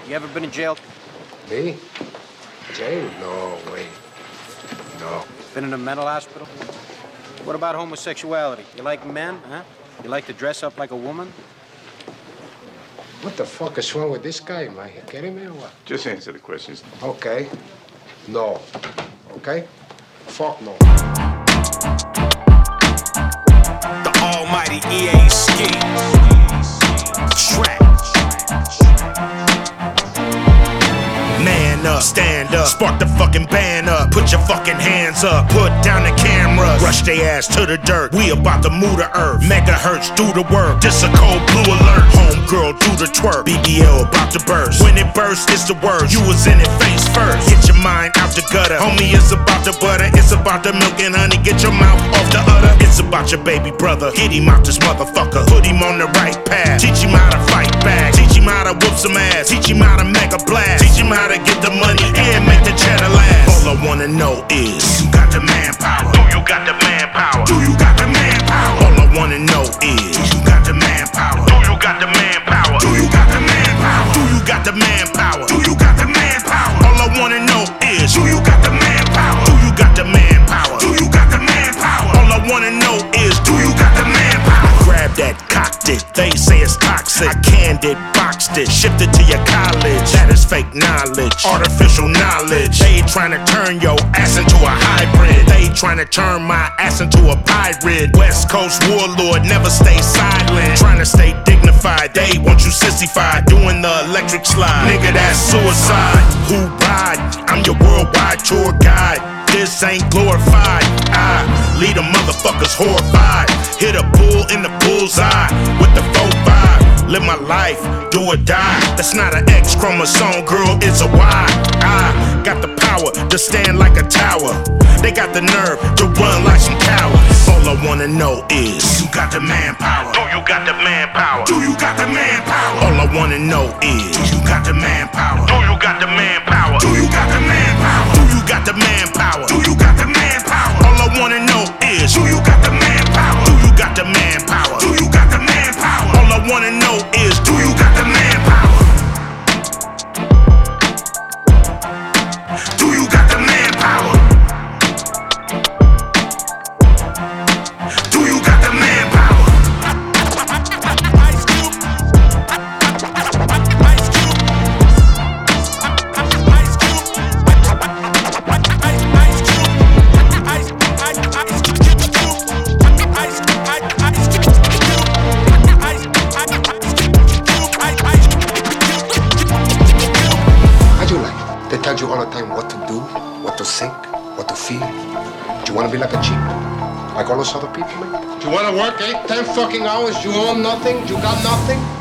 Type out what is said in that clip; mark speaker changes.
Speaker 1: You ever been in jail?
Speaker 2: Me? Jail? No way. No.
Speaker 1: Been in a mental hospital? What about homosexuality? You like men, huh? You like to dress up like a woman?
Speaker 2: What the fuck is wrong with this guy? Am I kidding me or what?
Speaker 3: Just answer the questions.
Speaker 2: Okay. No. Okay? Fuck no.
Speaker 4: The almighty EA ski. Track. Man up, stand up, spark the fucking band up, put your fucking hands up, put down the cameras, rush they ass to the dirt. We about to move the earth, megahertz do the work. This a cold blue alert, homegirl do the twerk. BBL about to burst, when it bursts it's the worst. You was in it face first, get your mind out the gutter. Homie, it's about the butter, it's about the milk and honey. Get your mouth off the udder, it's about your baby brother. Get him out this motherfucker, put him on the right path. Teach him how to fight back, teach him how to whoop some ass, teach him how to make a blast, teach him how to get the money and make the cheddar last. All I wanna know is, do you got the manpower? Do you got the manpower? Do you got the manpower? All I wanna know is, do you got the manpower? Do you got the manpower? Do you got the manpower? Do you got the manpower? Do you got the manpower? All I wanna know is, do you got the manpower? Do you got the manpower? Do you got the manpower? All I wanna know is, do you got the manpower? Grab that, cocked it, they say it's toxic. I canned it, boxed it, shipped it to your college. That is fake knowledge, artificial knowledge. They trying to turn your ass into a hybrid. They trying to turn my ass into a pirate. West Coast warlord, never stay silent. Trying to stay dignified, they want you sissified. Doing the electric slide, nigga, that's suicide. Who ride? I'm your worldwide tour guide. This ain't glorified. I lead the motherfuckers horrified. Hit a bull in the bullseye with the 4-5. Live my life, do or die. That's not an X chromosome, girl, it's a Y. I got the power to stand like a tower. They got the nerve to run like some cowards. All I wanna know is, do you got the manpower? Do you got the manpower? Do you got the manpower? All I wanna know is, do you got the manpower? Do you got the manpower? Do you got the manpower? Do you got the manpower? Do you got the manpower? All I wanna know is, do you got the manpower? Do you got the manpower? Do you got the manpower? All I wanna know is, do you got the manpower? Do you got the manpower? Do you got the manpower? Ice Cube. Ice Cube. Ice Cube. Ice Cube.
Speaker 2: How'd you like it? They tell you all the time what to do, what to think, what to feel. Do you want to be like a cheap? Like all those other people, man? Do you want to work 8, 10 fucking hours? You own nothing? You got nothing?